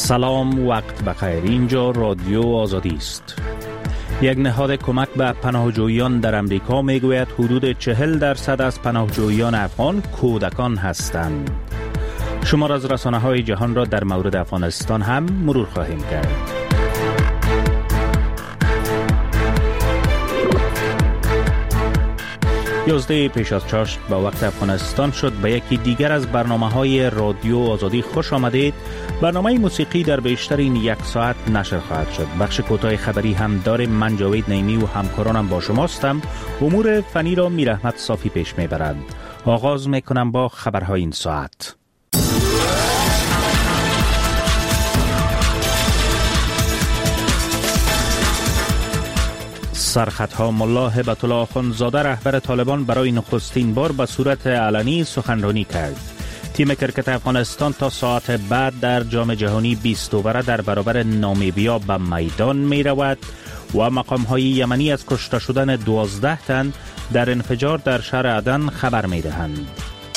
سلام، وقت بخیر. اینجا رادیو آزادی است. یک نهاد کمک به پناهجویان در امریکا میگوید حدود 40% از پناهجویان افغان کودکان هستند. شمار از رسانه‌های جهان را در مورد افغانستان هم مرور خواهیم کرد. 11 پیش از چاشت با وقت افغانستان شد. به یکی دیگر از برنامه‌های رادیو آزادی خوش آمدید. برنامه موسیقی در بیشتر این یک ساعت نشر خواهد شد. بخش کوتاه خبری هم داریم. من جاوید نعیمی و همکارانم با شماستم. امور فنی را میر احمد صافی پیش میبرد. آغاز میکنم با خبرهای این ساعت. سرخطها: ملا هبت الله آخوندزاده رهبر طالبان برای نخستین بار به صورت علنی سخنرانی کرد. تیم کرکت افغانستان تا ساعت بعد در جام جهانی 20 اووره در برابر نامیبیا به میدان می رود و مقام‌های یمنی از کشته شدن 12 تن در انفجار در شهر عدن خبر می دهند.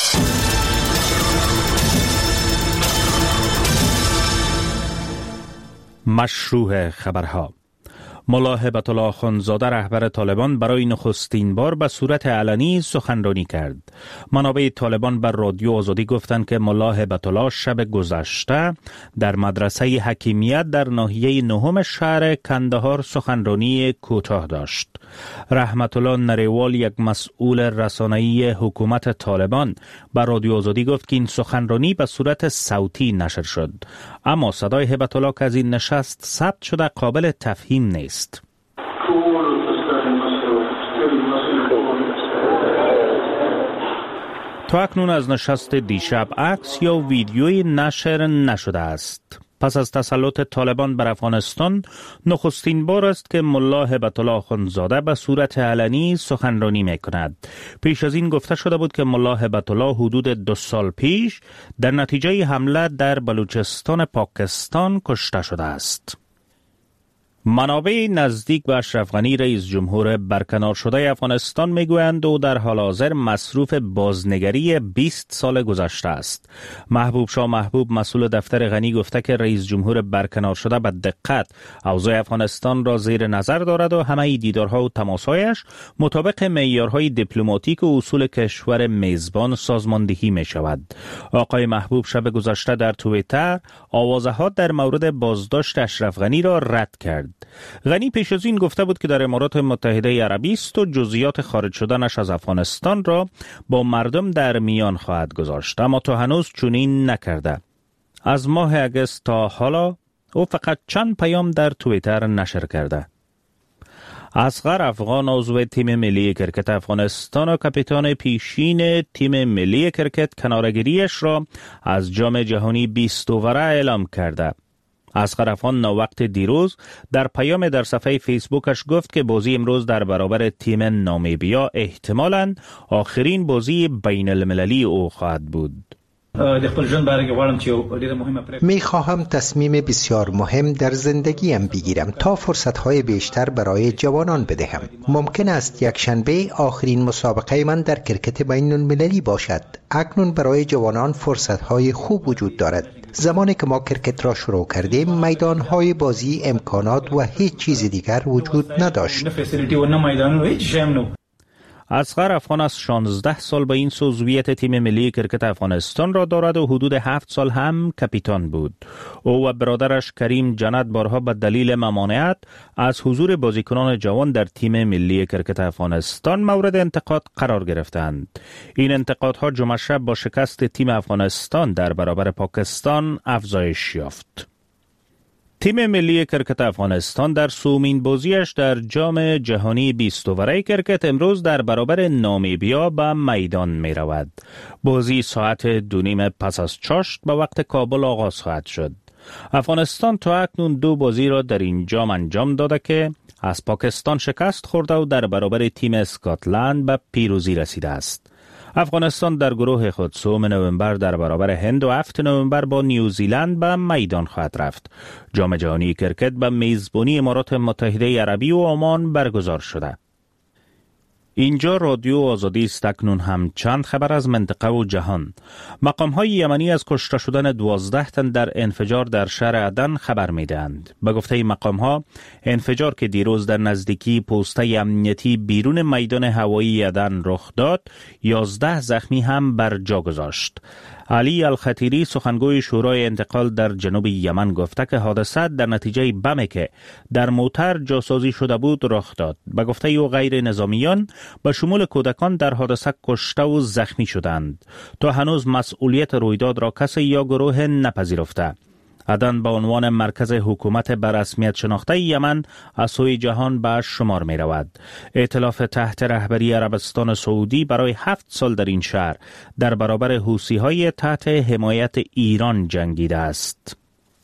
مشروع خبرها: ملا هبت الله آخوندزاده رهبر طالبان برای نخستین بار به صورت علنی سخنرانی کرد. منابع طالبان بر رادیو آزادی گفتند که ملا هبت الله شب گذشته در مدرسه حکیمیت در ناحیه نهم شهر کندهار سخنرانی کوتاه داشت. رحمت الله نریوال، یک مسئول رسانه‌ای حکومت طالبان، بر رادیو آزادی گفت که این سخنرانی به صورت صوتی نشر شد، اما صدای هبت الله که از این نشست ثبت شده قابل تفهیم نیست. تا اکنون از نشست دیشب عکس یا ویدیوی نشر نشده است. پس از تسلط طالبان بر افغانستان نخستین بار است که ملا هبت الله آخوندزاده به صورت علنی سخنرانی می‌کند. پیش از این گفته شده بود که ملا هبت الله حدود 2 سال پیش در نتیجه حمله در بلوچستان پاکستان کشته شده است. منابع نزدیک به اشرف غنی رئیس جمهور برکنار شده افغانستان میگویند او در حال حاضر مصروف بازنگری 20 سال گذشته است. محبوب شاه محبوب، مسئول دفتر غنی، گفته که رئیس جمهور برکنار شده به دقت اوضاع افغانستان را زیر نظر دارد و همه دیدارها و تماسهایش مطابق معیارهای دیپلماتیک و اصول کشور میزبان سازماندهی می شود. آقای محبوب شب گذشته در توییتر آوازه‌ها در مورد بازداشت اشرف غنی را رد کرد. غنی پیش از این گفته بود که در امارات متحده عربی است و جزئیات خارج شدنش از افغانستان را با مردم در میان خواهد گذاشت، اما تا هنوز چنین نکرده. از ماه اگست تا حالا او فقط چند پیام در توییتر نشر کرده. اصغر افغان، عضو تیم ملی کرکت افغانستان و کاپیتان پیشین تیم ملی کرکت، کناره‌گیریش را از جام جهانی 20 اووره اعلام کرده. اصغر افغان ناوقت دیروز در پیام در صفحه فیسبوکش گفت که بازی امروز در برابر تیم نامیبیا احتمالاً آخرین بازی بین المللی او خواهد بود. می خواهم تصمیم بسیار مهم در زندگیم بگیرم تا فرصتهای بیشتر برای جوانان بدهم. ممکن است یک شنبه آخرین مسابقه من در کرکت بین المللی باشد. اکنون برای جوانان فرصتهای خوب وجود دارد. زمانی که ما کرکت را شروع کردیم میدانهای بازی، امکانات و هیچ چیز دیگر وجود نداشت. اصغر افغان از 16 سال به این عضویت تیم ملی کرکت افغانستان را دارد و حدود 7 سال هم کاپیتان بود. او و برادرش کریم جنت بارها به دلیل ممانعت از حضور بازیکنان جوان در تیم ملی کرکت افغانستان مورد انتقاد قرار گرفتند. این انتقادها جمعه شب با شکست تیم افغانستان در برابر پاکستان افزایش یافت. تیم ملی کرکت افغانستان در سومین بازیش در جام جهانی 20 اووره کرکت امروز در برابر نامیبیا به میدان می رود. بازی ساعت 2:30 پس از چاشت به وقت کابل آغاز خواهد شد. افغانستان تا اکنون 2 بازی را در این جام انجام داده که از پاکستان شکست خورده و در برابر تیم اسکاتلند به پیروزی رسیده است. افغانستان در گروه خود 3 نوامبر در برابر هند و 7 نوامبر با نیوزیلند به میدان خواهد رفت. جام جهانی کرکت به میزبانی امارات متحده عربی و عمان برگزار شده. اینجا رادیو آزادی است. اکنون هم چند خبر از منطقه و جهان. مقام‌های یمنی از کشته شدن 12 تن در انفجار در شهر عدن خبر می‌دهند. به گفته مقام‌ها، انفجار که دیروز در نزدیکی پوسته امنیتی بیرون میدان هوایی عدن رخ داد، 11 زخمی هم بر جا گذاشت. علی الخطیری سخنگوی شورای انتقال در جنوب یمن گفته که حادثه در نتیجه بمی که در موتر جاسازی شده بود رخ داد. به گفته او غیر نظامیان به شمول کودکان در حادثه کشته و زخمی شدند. تا هنوز مسئولیت رویداد را کسی یا گروه نپذیرفته. عدن به عنوان مرکز حکومت به رسمیت شناخته یمن از سوی جهان به شمار می رود. ائتلاف تحت رهبری عربستان سعودی برای 7 سال در این شهر در برابر حوثی‌های تحت حمایت ایران جنگیده است.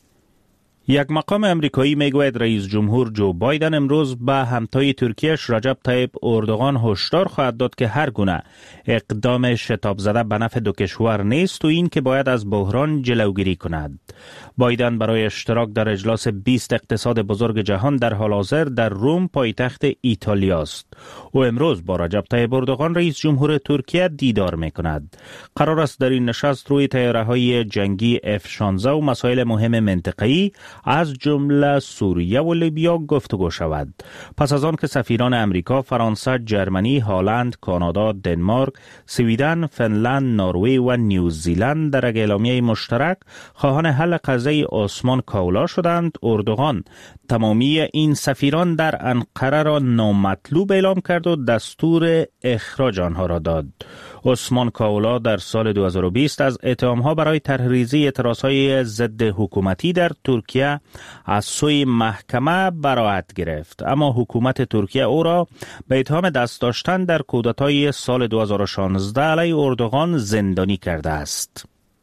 یک مقام امریکایی میگوید رئیس جمهور جو بایدن امروز به همتای ترکیه‌اش رجب طیب اردوغان هشدار خواهد داد که هر گونه اقدام شتاب زده به نفع دو کشور نیست و این که باید از بحران جلوگیری کند. بایدن برای اشتراک در اجلاس 20 اقتصاد بزرگ جهان در حال حاضر در روم پایتخت ایتالیا است. او امروز با رجب طیب اردوغان رئیس جمهور ترکیه دیدار می‌کند. قرار است در این نشست روی طیاره‌های جنگی F-16 و مسائل مهم منطقه‌ای از جمله سوریه و لیبیا گفتگو شود. پس از آن که سفیران امریکا، فرانسه، جرمنی، هلند، کانادا، دنمارک، سویدن، فنلند، نروژ و نیوزیلند در یک اعلامیه مشترک خواهان حل قضیه عثمان کاولا شدند، اردوغان تمامی این سفیران در انقره را نامطلوب اعلام کرد و دستور اخراج آنها را داد. عثمان کاولا در سال 2020 از اتهام‌ها برای طرحریزی اعتراضهای ضد حکومتی در ترکیه از سوی محکمه براءت گرفت، اما حکومت ترکیه او را به اتهام دست داشتن در کودتای سال 2016 علیه اردوغان زندانی کرده است.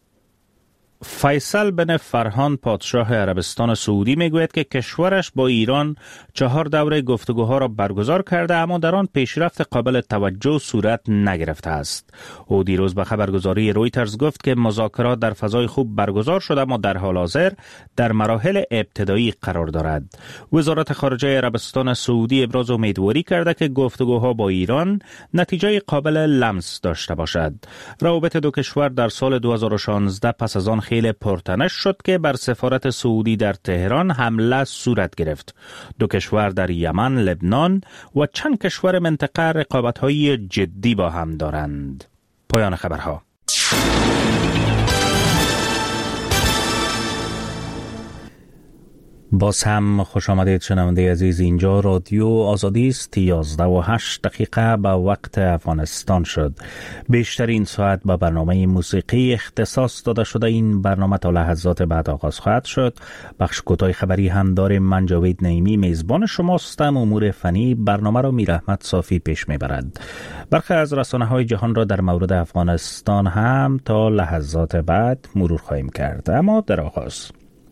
فیصل بن فرهان پادشاه عربستان سعودی میگوید که کشورش با ایران 4 دوره گفتگوها را برگزار کرده، اما در آن پیشرفت قابل توجه صورت نگرفته است. او دیروز به خبرگزاری رویترز گفت که مذاکرات در فضای خوب برگزار شده اما در حال حاضر در مراحل ابتدایی قرار دارد. وزارت خارجه عربستان سعودی ابراز امیدواری کرده که گفتگوها با ایران نتیجه قابل لمس داشته باشد. روابط دو کشور در سال 2016 پس از آن خیلی پرتنش شد که بر سفارت سعودی در تهران حمله صورت گرفت. دو کشور در یمن، لبنان و چند کشور منطقه رقابت‌های جدی با هم دارند. پایان خبرها. باز هم خوش آمدید شنونده عزیز. اینجا رادیو آزادی است. 11:08 به وقت افغانستان شد. بیشترین ساعت به برنامه موسیقی اختصاص داده شده. این برنامه تا لحظات بعد آغاز خواهد شد. بخش کوتاه خبری هم داریم. من جاوید نعیمی میزبان شماستم. امور فنی برنامه را میر احمد صافی پیش میبرد. برخی از رسانه‌های جهان را در مورد افغانستان هم تا لحظات بعد مرور خواهیم کرد. اما در آغاز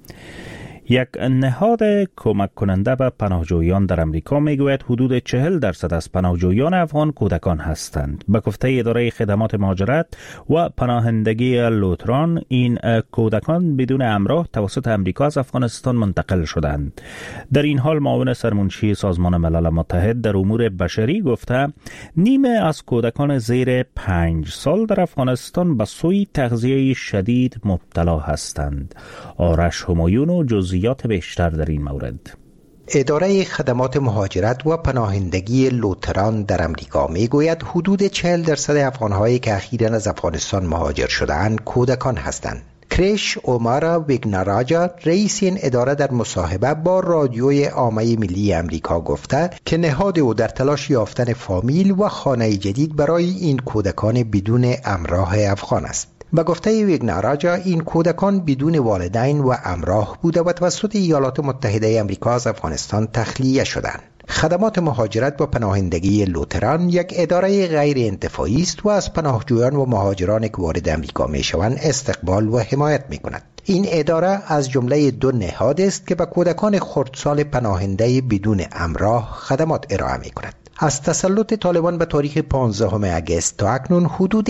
یک نهاد کمک کننده به پناهجویان در امریکا میگوید حدود 40% از پناهجویان افغان کودکان هستند. به گفته اداره خدمات مهاجرت و پناهندگی لوتران، این کودکان بدون همراه توسط امریکا از افغانستان منتقل شدند. در این حال معاون سرمنشی سازمان ملل متحد در امور بشری گفته نیمه از کودکان زیر 5 سال در افغانستان به سوی تغذیه شدید مبتلا هستند. آرش همایون و جزئیات بیشتر در این مورد. اداره خدمات مهاجرت و پناهندگی لوتران در امریکا میگوید حدود 40% افغان‌هایی که اخیراً از افغانستان مهاجر شده‌اند کودکان هستند. کریش اومارا ویگناراجا رئیس این اداره در مصاحبه با رادیوی عامه ملی امریکا گفته که نهاد او در تلاش یافتن فامیل و خانه جدید برای این کودکان بدون همراه افغان است. با گفته ویگناراجا این کودکان بدون والدین و همراه بوده و توسط ایالات متحده آمریکا از افغانستان تخلیه شدند. خدمات مهاجرت و پناهندگی لوتران یک اداره غیر انتفاعی است و از پناهجویان و مهاجران که وارد آمریکا میشوند استقبال و حمایت میکند. این اداره از جمله 2 نهاد است که به کودکان خردسال پناهنده بدون همراه خدمات ارائه میکند. از تسلط طالبان به تاریخ 15 اگست تا اکنون حدود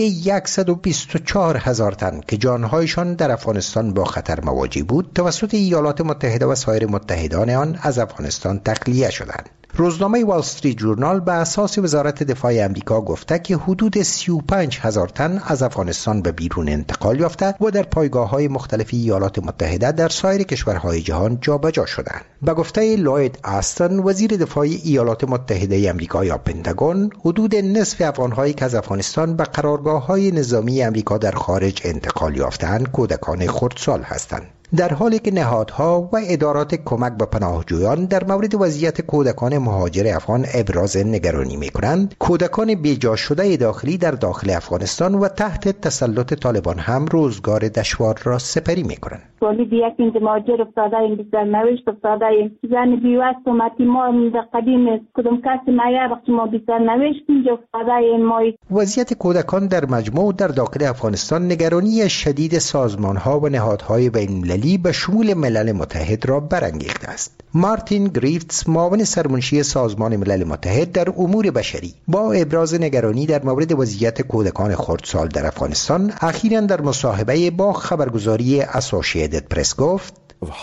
124,000 تن که جانهایشان در افغانستان با خطر مواجه بود توسط ایالات متحده و سایر متحدان آن از افغانستان تخلیه شدند. روزنامه وال استریت جورنال به اساس وزارت دفاع امریکا گفته که حدود 35,000 تن از افغانستان به بیرون انتقال یافته و در پایگاه‌های مختلف ایالات متحده در سایر کشورهای جهان جابجا شدند. به گفته لوید آستن وزیر دفاع ایالات متحده امریکا یا پنتاگون، حدود نصف افغان‌هایی که از افغانستان به قرارگاه‌های نظامی امریکا در خارج انتقال یافتند کودکان خردسال هستند. در حالی که نهادها و ادارات کمک به پناهجویان در مورد وضعیت کودکان مهاجر افغان ابراز نگرانی می‌کنند، کودکان بیجا شده داخلی در داخل افغانستان و تحت تسلط طالبان هم روزگار دشوار را سپری می‌کنند. تولید یک مهاجر افتاده‌ایم، سرنوشت افتاده‌ایم، زن بیوست و متیمان در قدیم کدام کسی معیار وقتی ما بی سرنوشت اینجا افتاده‌ایم. وضعیت کودکان در مجموع در داخل افغانستان نگرانی شدید سازمان‌ها و نهادهای بین‌المللی به شمول ملل متحد را برانگیخته است. مارتین گریفتس، معاون سرمنشی سازمان ملل متحد در امور بشری، با ابراز نگرانی در مورد وضعیت کودکان خردسال در افغانستان اخیراً در مصاحبه با خبرگزاری اسوسییتد پرس گفت: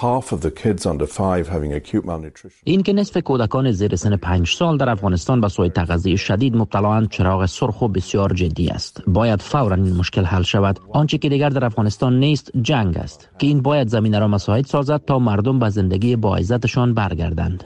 این که نصف کودکان زیر سن 5 سال در افغانستان به سوء تغذیه شدید مبتلااند چراغ سرخ و بسیار جدی است. باید فوراً این مشکل حل شود. آنچه که دیگر در افغانستان نیست جنگ است که این باید زمینه را مساعد سازد تا مردم به زندگی با عزتشان برگردند.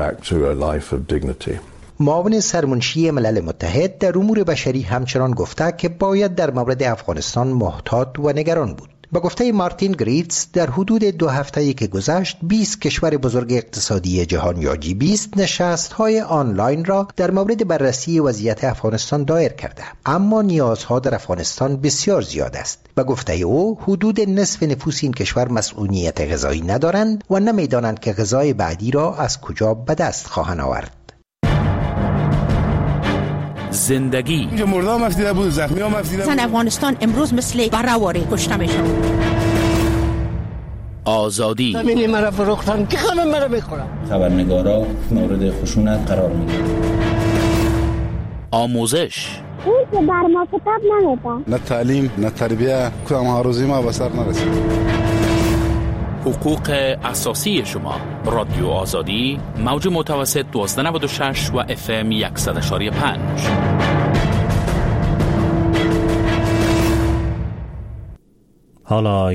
معاون سرمنشی ملل متحد در امور بشری همچنان گفته که باید در مورد افغانستان محتاط و نگران بود. با گفته مارتین گریفتس، در حدود 2 هفته‌ای که گذشت 20 کشور بزرگ اقتصادی جهان یا G20 نشست‌های آنلاین را در مورد بررسی وضعیت افغانستان دایر کرده، اما نیازها در افغانستان بسیار زیاد است. با گفته او، حدود نصف نفوس این کشور مسئولیت غذایی ندارند و نمی‌دانند که غذای بعدی را از کجا به دست خواهند آورد. زندگی اینجا مردم افتیده بود، زخمی هم افتیده بود. افغانستان امروز مثل براواری کشته میشه. آزادی زمینی مرا فروختن که همه مرا میخورن. خبرنگارا مورد خشونت قرار میگیرن. آموزش اون که بر ما کتاب نمیده. نه تعلیم نه تربیه، کدام آرزوی ما به سر نرسید. حقوق اساسی شما. رادیو آزادی، موج متوسط 1296 و FM 100.5. حالا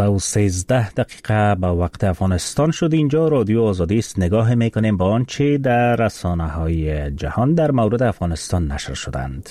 11:13 به وقت افغانستان شد. اینجا رادیو آزادی است. نگاه میکنیم به آنچه در رسانه‌های جهان در مورد افغانستان نشر شدند.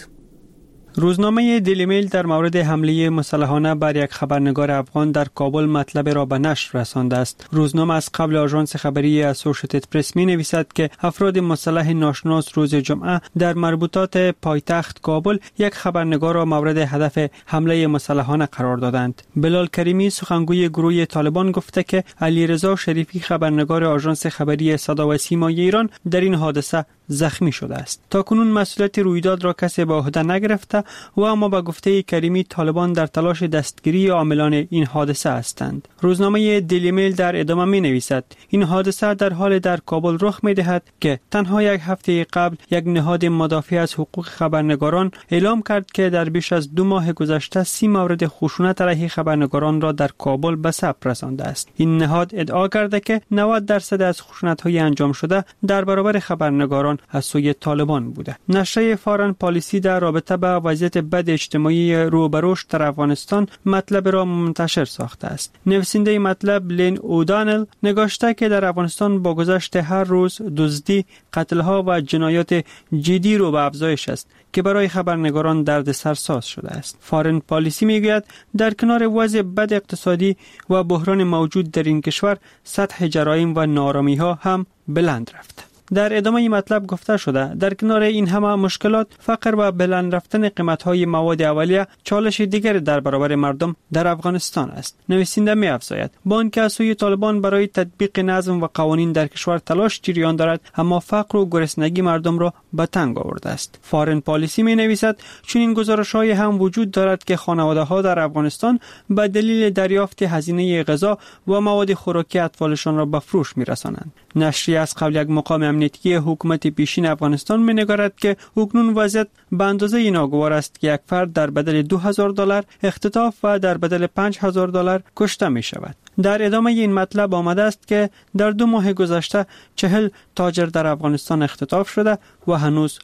روزنامه دیلی میل در مورد حمله مسلحانه بر یک خبرنگار افغان در کابل مطلب را به نشر رسانده است. روزنامه از قبل آژانس خبری اسوسییتد پرس می نویسد که افراد مسلح ناشناس روز جمعه در مربوطات پایتخت کابل یک خبرنگار را مورد هدف حمله مسلحانه قرار دادند. بلال کریمی، سخنگوی گروه طالبان، گفته که علیرضا شریفی، خبرنگار آژانس خبری صدا و سیمای ایران، در این حادثه زخمی شده است. تاکنون مسئولیت رویداد را کسی به عهده نگرفته و اما به گفته کریمی طالبان در تلاش دستگیری عاملان این حادثه هستند. روزنامه دیلی میل در ادامه می نویسد این حادثه در حال در کابل رخ می دهد که تنها یک هفته قبل یک نهاد مدافع از حقوق خبرنگاران اعلام کرد که در بیش از 2 ماه گذشته 30 مورد خشونت علیه خبرنگاران را در کابل به ثبت رسانده است. این نهاد ادعا کرده که 90% از خشونت‌های انجام شده در برابر خبرنگاران از سوی طالبان بوده. نشریه فارن پالیسی در رابطه با وضعیت بد اجتماعی رو به رشد در افغانستان مطلب را منتشر ساخته است. نویسنده مطلب لین اودانل نگاشته که در افغانستان با گذشت هر روز دزدی، قتل‌ها و جنایات جدی رو به افزایش است که برای خبرنگاران دردسر ساز شده است. فارن پالیسی میگوید در کنار وضع بد اقتصادی و بحران موجود در این کشور، سطح جرایم و نارامی‌ها هم بلند رفته. در ادامه مطلب گفته شده در کنار این همه مشکلات، فقر و بلند رفتن قیمت‌های مواد اولیه چالش دیگر در برابر مردم در افغانستان است. نویسنده می‌افزاید با آنکه از سوی طالبان برای تطبیق نظم و قوانین در کشور تلاش جریان دارد، اما فقر و گرسنگی مردم را به تنگ آورده است. فارن پالیسی می‌نویسد چون این گزارش‌های هم وجود دارد که خانواده‌ها در افغانستان به دلیل دریافت هزینه غذا و مواد خوراکی اطفالشان را به فروش می‌رسانند. نشریه از قبل یک مقام امنیتی حکومت پیشین افغانستان می‌نگارد که اکنون وضعیت به اندازه ناگوار است که یک فرد در بدل $2000 اختطاف و در بدل $5000 کشته می شود. در ادامه این مطلب آمده است که در 2 ماه گذشته 40 تاجر در افغانستان اختطاف شده و هنوز